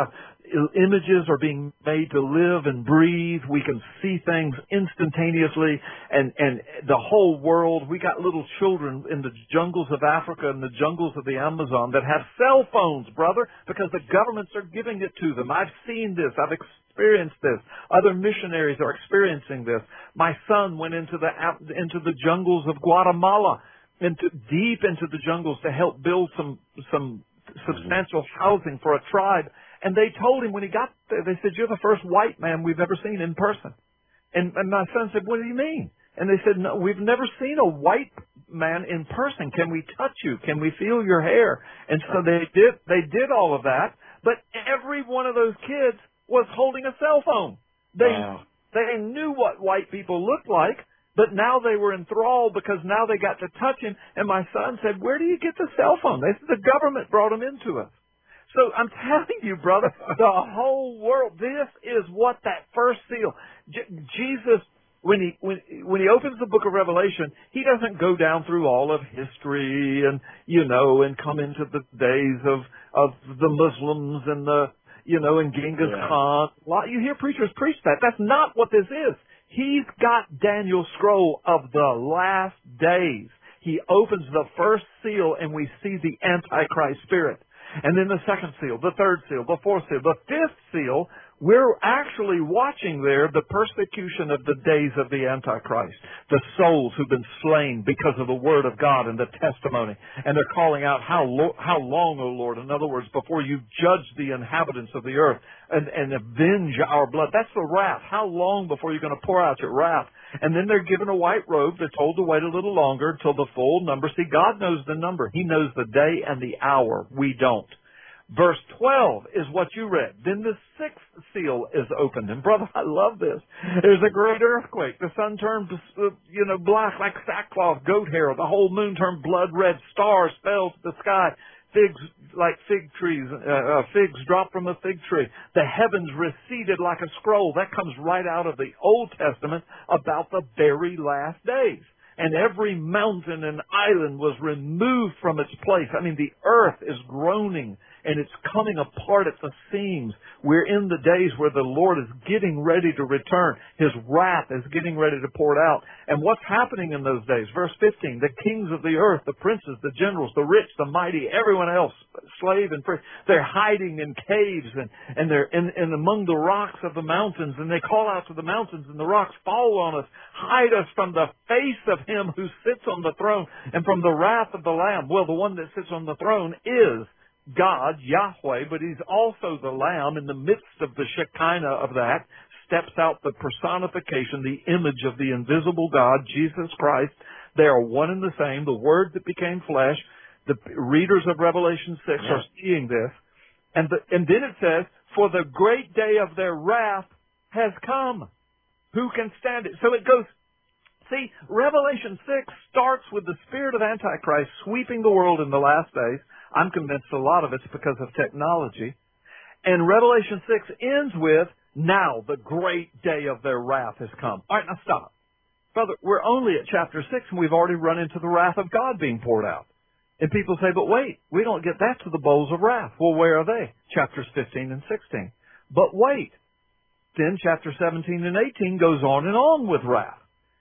images are being made to live and breathe. We can see things instantaneously, and, and the whole world. We got little children in the jungles of Africa and the jungles of the Amazon that have cell phones, brother, because the governments are giving it to them. I've seen this. I've experienced this. Other missionaries are experiencing this. My son went into the into the jungles of Guatemala, into deep into the jungles to help build some some substantial housing for a tribe. And they told him when he got there, they said, "You're the first white man we've ever seen in person." And, and my son said, "What do you mean?" And they said, "No, we've never seen a white man in person. Can we touch you? Can we feel your hair?" And so they did, they did all of that. But every one of those kids was holding a cell phone. They, wow. they knew what white people looked like, but now they were enthralled because now they got to touch him. And my son said, "Where do you get the cell phone?" They said, "The government brought them into us." So I'm telling you, brother, the whole world, this is what that first seal, J- Jesus, when he, when, when he opens the book of Revelation, he doesn't go down through all of history and, you know, and come into the days of, of the Muslims and the, you know, and Genghis yeah. Khan. You hear preachers preach that. That's not what this is. He's got Daniel's scroll of the last days. He opens the first seal and we see the Antichrist spirit. And then the second seal, the third seal, the fourth seal, the fifth seal, we're actually watching there the persecution of the days of the Antichrist, the souls who've been slain because of the Word of God and the testimony. And they're calling out, how, lo- how long, O Lord? In other words, before you judge the inhabitants of the earth and, and avenge our blood. That's the wrath. How long before you're going to pour out your wrath? And then they're given a white robe. They're told to wait a little longer until the full number. See, God knows the number. He knows the day and the hour. We don't. Verse twelve is what you read. Then the sixth seal is opened. And brother, I love this. There's a great earthquake. The sun turned, you know, black like sackcloth, goat hair. The whole moon turned blood red. Stars fell to the sky. Figs like fig trees, uh, uh, figs dropped from a fig tree. The heavens receded like a scroll. That comes right out of the Old Testament about the very last days. And every mountain and island was removed from its place. I mean, the earth is groaning and it's coming apart at the seams. We're in the days where the Lord is getting ready to return. His wrath is getting ready to pour it out. And what's happening in those days? Verse fifteen, the kings of the earth, the princes, the generals, the rich, the mighty, everyone else, slave and free, they're hiding in caves and, and they're in, in among the rocks of the mountains, and they call out to the mountains and the rocks, "Fall on us, hide us from the face of him who sits on the throne and from the wrath of the Lamb." Well, the one that sits on the throne is God, Yahweh, but he's also the Lamb. In the midst of the Shekinah of that steps out the personification, the image of the invisible God, Jesus Christ. They are one and the same, the Word that became flesh. The readers of Revelation six yeah. are seeing this. And, the, and then it says, "For the great day of their wrath has come. Who can stand it?" So it goes, see, Revelation six starts with the spirit of Antichrist sweeping the world in the last days. I'm convinced a lot of it's because of technology. And Revelation six ends with, "Now the great day of their wrath has come." All right, now stop. Brother, we're only at chapter six and we've already run into the wrath of God being poured out. And people say, "But wait, we don't get that to the bowls of wrath." Well, where are they? Chapters fifteen and sixteen. But wait. Then chapter seventeen and eighteen goes on and on with wrath.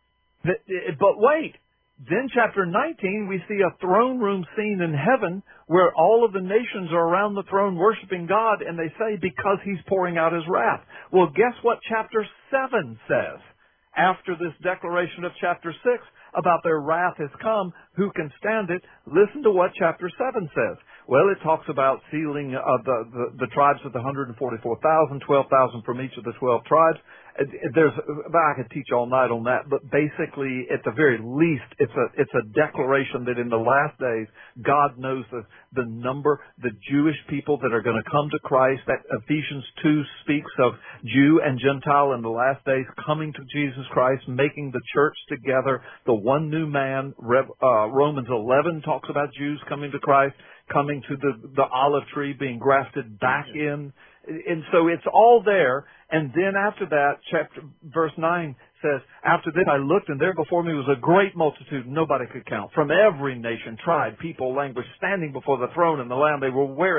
But wait. Then chapter nineteen, we see a throne room scene in heaven where all of the nations are around the throne worshiping God, and they say, because he's pouring out his wrath. Well, guess what chapter seven says? After this declaration of chapter six about their wrath has come, who can stand it? Listen to what chapter seven says. Well, it talks about sealing uh, the, the, the tribes of the one hundred forty-four thousand, twelve thousand from each of the twelve tribes. There's, I could teach all night on that, but basically, at the very least, it's a it's a declaration that in the last days, God knows the the number, the Jewish people that are going to come to Christ. That Ephesians two speaks of Jew and Gentile in the last days coming to Jesus Christ, making the church together, the one new man. Uh, Romans eleven talks about Jews coming to Christ, coming to the the olive tree, being grafted back in. And so it's all there. And then after that, chapter verse nine says, "After this I looked, and there before me was a great multitude nobody could count, from every nation, tribe, people, language, standing before the throne and the Lamb. They were wearing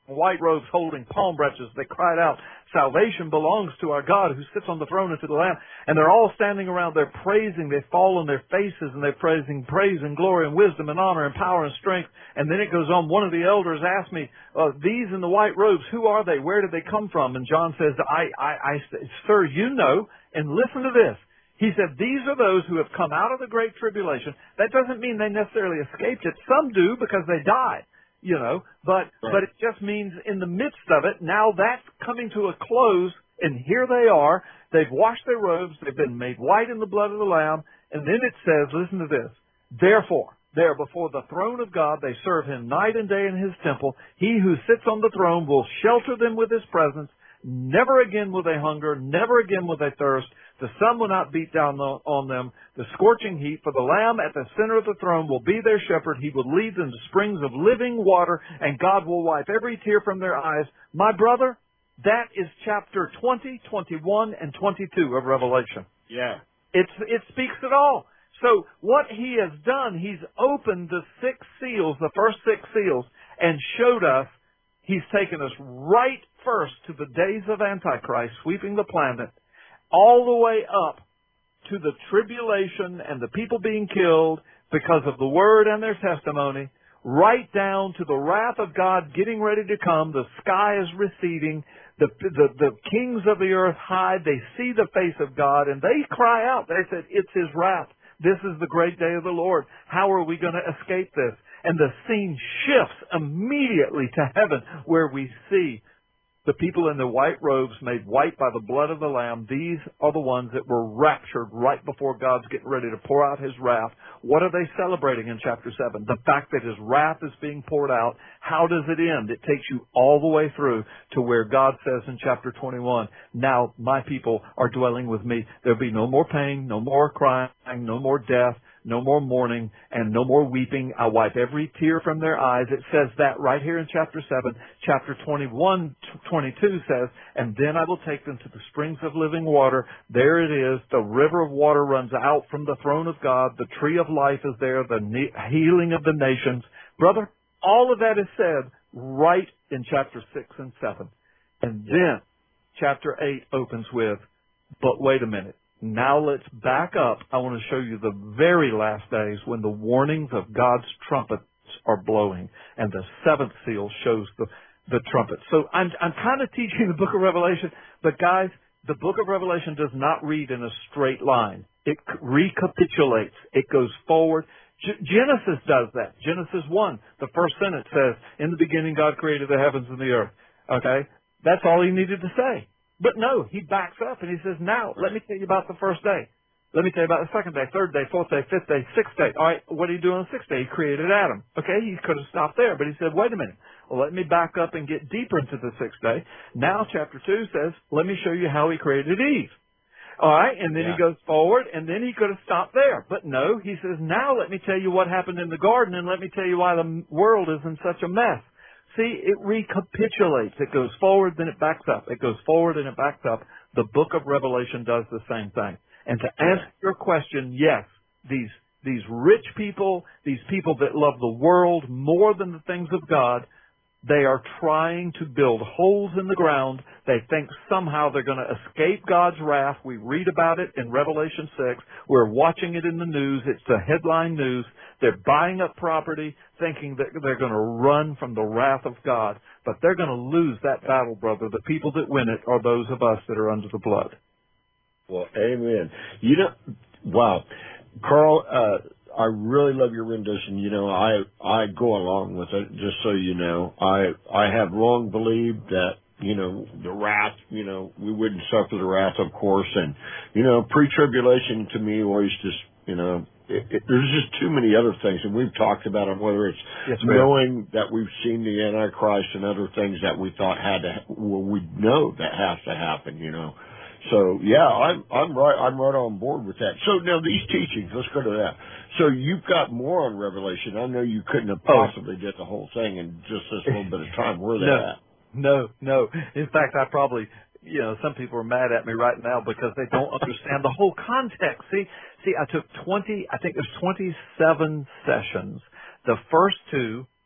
white robes holding palm branches. They cried out, "Salvation belongs to our God who sits on the throne and to the Lamb." And they're all standing around. They're praising. They fall on their faces and they're praising praise and glory and wisdom and honor and power and strength. And then it goes on. One of the elders asked me, uh, "These in the white robes, who are they? Where did they come from?" And John says, I, I, I, "Sir, you know." And listen to this. He said, "These are those who have come out of the great tribulation." That doesn't mean they necessarily escaped it. Some do because they died. You know, but right. but it just means in the midst of it, now that's coming to a close, and here they are. They've washed their robes. They've been made white in the blood of the Lamb. And then it says, listen to this, "Therefore, there before the throne of God, they serve him night and day in his temple. He who sits on the throne will shelter them with his presence. Never again will they hunger. Never again will they thirst. The sun will not beat down on them. The scorching heat, for the Lamb at the center of the throne will be their shepherd. He will lead them to springs of living water, and God will wipe every tear from their eyes." My brother, that is chapter twenty, twenty-one, and twenty-two of Revelation. Yeah. It's, it speaks it all. So what he has done, he's opened the six seals, the first six seals, and showed us he's taken us right first to the days of Antichrist, sweeping the planet, all the way up to the tribulation and the people being killed because of the word and their testimony, right down to the wrath of God getting ready to come. The sky is receding. The, the, the kings of the earth hide. They see the face of God, and they cry out. They said, "It's his wrath. This is the great day of the Lord. How are we going to escape this?" And the scene shifts immediately to heaven, where we see the people in the white robes made white by the blood of the Lamb. These are the ones that were raptured right before God's getting ready to pour out his wrath. What are they celebrating in chapter seven? The fact that his wrath is being poured out. How does it end? It takes you all the way through to where God says in chapter twenty-one, "Now my people are dwelling with me. There'll be no more pain, no more crying, no more death, no more mourning, and no more weeping. I wipe every tear from their eyes." It says that right here in chapter seven. Chapter twenty-one, twenty-two says, "And then I will take them to the springs of living water. There it is. The river of water runs out from the throne of God. The tree of life is there, the ne- healing of the nations." Brother, all of that is said right in chapter six and seven. And then chapter eight opens with, "But wait a minute. Now let's back up. I want to show you the very last days when the warnings of God's trumpets are blowing, and the seventh seal shows the, the trumpet." So I'm, I'm kind of teaching the book of Revelation, but guys, the book of Revelation does not read in a straight line. It recapitulates. It goes forward. G- Genesis does that. Genesis one, the first sentence says, "In the beginning God created the heavens and the earth." Okay? That's all he needed to say. But no, he backs up and he says, "Now, let me tell you about the first day. Let me tell you about the second day, third day, fourth day, fifth day, sixth day." All right, what did he do on the sixth day? He created Adam. Okay, he could have stopped there, but he said, "Wait a minute. Well, let me back up and get deeper into the sixth day." Now, chapter two says, "Let me show you how he created Eve." All right, and then yeah. he goes forward, and then he could have stopped there. But no, he says, "Now let me tell you what happened in the garden, and let me tell you why the world is in such a mess." See, it recapitulates. It goes forward, then it backs up. It goes forward and it backs up. The book of Revelation does the same thing. And to answer your question, yes, these these rich people, these people that love the world more than the things of God, they are trying to build holes in the ground. They think somehow they're going to escape God's wrath. We read about it in Revelation six. We're watching it in the news. It's the headline news. They're buying up property thinking that they're going to run from the wrath of God. But they're going to lose that battle, brother. The people that win it are those of us that are under the blood. Well, amen. You know, wow. Carl, uh, I really love your rendition. You know, I I go along with it, just so you know. I I have long believed that, you know, the wrath, you know, we wouldn't suffer the wrath, of course. And, you know, pre-tribulation to me always just, you know, it, it, there's just too many other things. And we've talked about them, whether it's yes, knowing that we've seen the Antichrist and other things that we thought had to, well, we know that has to happen, you know. So yeah, I'm I'm right I'm right on board with that. So now these teachings, let's go to that. So you've got more on Revelation. I know you couldn't have possibly did the whole thing in just this little bit of time. Where are they no, at? No, no. In fact, I probably, you know, some people are mad at me right now because they don't understand the whole context. See, see, I took twenty. I think there's twenty-seven sessions. The first two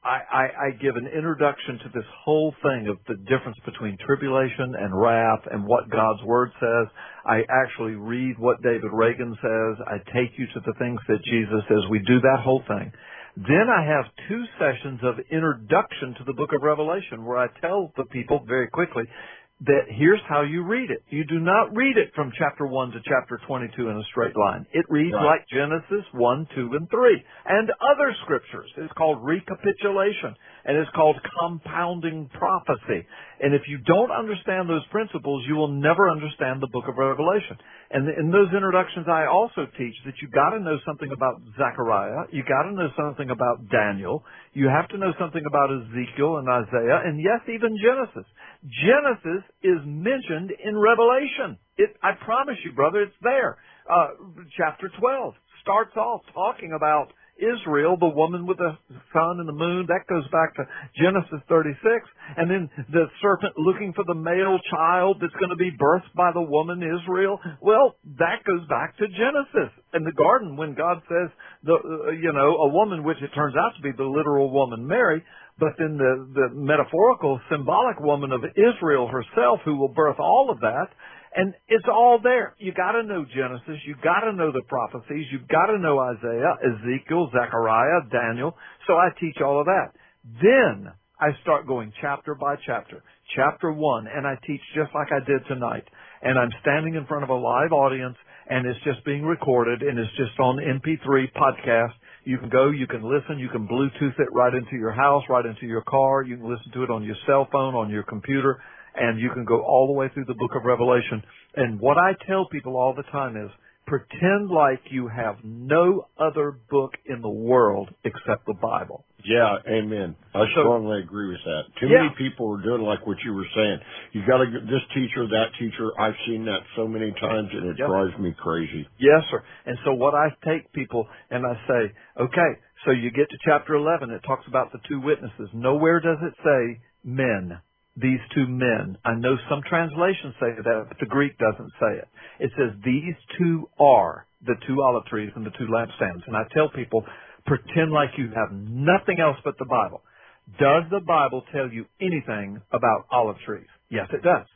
I, I, I give an introduction to this whole thing of the difference between tribulation and wrath and what God's Word says. I actually read what David Reagan says. I take you to the things that Jesus says. We do that whole thing. Then I have two sessions of introduction to the book of Revelation where I tell the people very quickly that here's how you read it. You do not read it from chapter one to chapter twenty-two in a straight line. It reads right. like Genesis one, two, and three. And other scriptures. It's called recapitulation. And it's called compounding prophecy. And if you don't understand those principles, you will never understand the book of Revelation. And in those introductions, I also teach that you got to know something about Zechariah. You got to know something about Daniel. You have to know something about Ezekiel and Isaiah, and yes, even Genesis. Genesis is mentioned in Revelation. It, I promise you, brother, it's there. Uh, chapter twelve starts off talking about Israel, the woman with the sun and the moon. That goes back to Genesis thirty-six. And then the serpent looking for the male child that's going to be birthed by the woman Israel. Well, that goes back to Genesis. In the garden, when God says, the uh, you know, a woman, which it turns out to be the literal woman Mary, but then the, the metaphorical, symbolic woman of Israel herself who will birth all of that. And it's all there. You got to know Genesis. You got to know the prophecies. You got to know Isaiah, Ezekiel, Zechariah, Daniel. So I teach all of that. Then I start going chapter by chapter, chapter one, and I teach just like I did tonight. And I'm standing in front of a live audience, and it's just being recorded, and it's just on M P three podcast. You can go, you can listen, you can Bluetooth it right into your house, right into your car. You can listen to it on your cell phone, on your computer. And you can go all the way through the book of Revelation. And what I tell people all the time is, pretend like you have no other book in the world except the Bible. Yeah, amen. I so, strongly agree with that. Too yeah. many people are doing like what you were saying. You got to get this teacher, that teacher. I've seen that so many times, and it yep. drives me crazy. Yes, sir. And so what I take people and I say, okay, so you get to chapter eleven. It talks about the two witnesses. Nowhere does it say men. These two men. I know some translations say that, but the Greek doesn't say it. It says these two are the two olive trees and the two lampstands. And I tell people, pretend like you have nothing else but the Bible. Does the Bible tell you anything about olive trees? Yes, it does.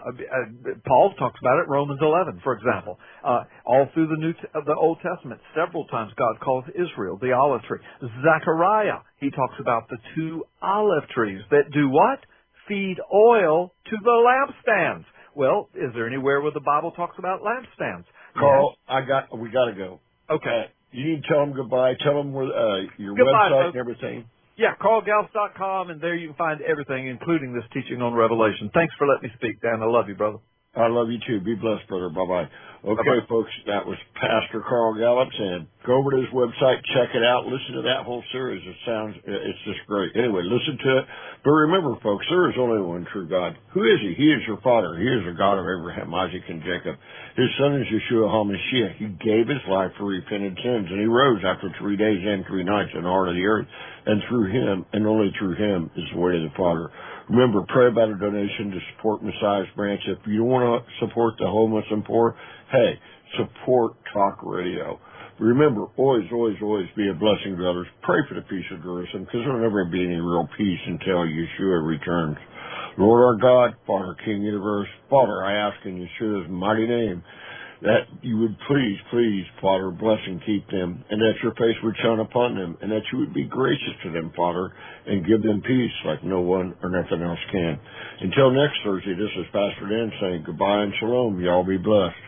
Paul talks about it, Romans eleven, for example. Uh, all through the New, the Old Testament, several times God calls Israel the olive tree. Zechariah, he talks about the two olive trees that do what? Feed oil to the lampstands. Well, is there anywhere where the Bible talks about lampstands? Carl, yes. I got. We got to go. Okay. Uh, you need to tell them goodbye. Tell them where uh, your goodbye, website folks. and everything. Yeah, carl gallups dot com, and there you can find everything, including this teaching on Revelation. Thanks for letting me speak, Dan. I love you, brother. I love you too. Be blessed, brother. Bye-bye. Okay, Bye-bye. folks, that was Pastor Carl Gallups, and go over to his website, check it out, listen to that whole series. It sounds, it's just great. Anyway, listen to it. But remember, folks, there is only one true God. Who is he? He is your Father. He is the God of Abraham, Isaac, and Jacob. His son is Yeshua HaMashiach. He gave his life for repented sins, and he rose after three days and three nights in the heart of the earth. And through him, and only through him, is the way of the Father. Remember, pray about a donation to support Messiah's Branch. If you want to support the homeless and poor, hey, support Talk Radio. Remember, always, always, always be a blessing to others. Pray for the peace of Jerusalem, because there will never be any real peace until Yeshua returns. Lord our God, Father, King Universe, Father, I ask in Yeshua's mighty name that you would please, please, Father, bless and keep them, and that your face would shine upon them, and that you would be gracious to them, Father, and give them peace like no one or nothing else can. Until next Thursday, this is Pastor Dan saying goodbye and shalom. Y'all be blessed.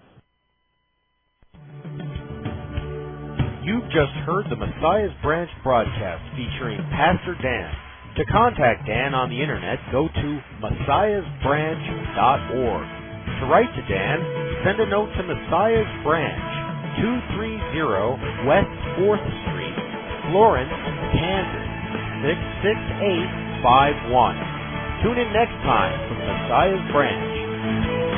You've just heard the Messiah's Branch broadcast featuring Pastor Dan. To contact Dan on the internet, go to messiahs branch dot org. To write to Dan, send a note to Messiah's Branch, two thirty West fourth Street, Florence, Kansas, six six eight five one. Tune in next time for Messiah's Branch.